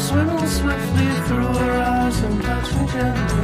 Swimming swiftly through her eyes and touch me gently.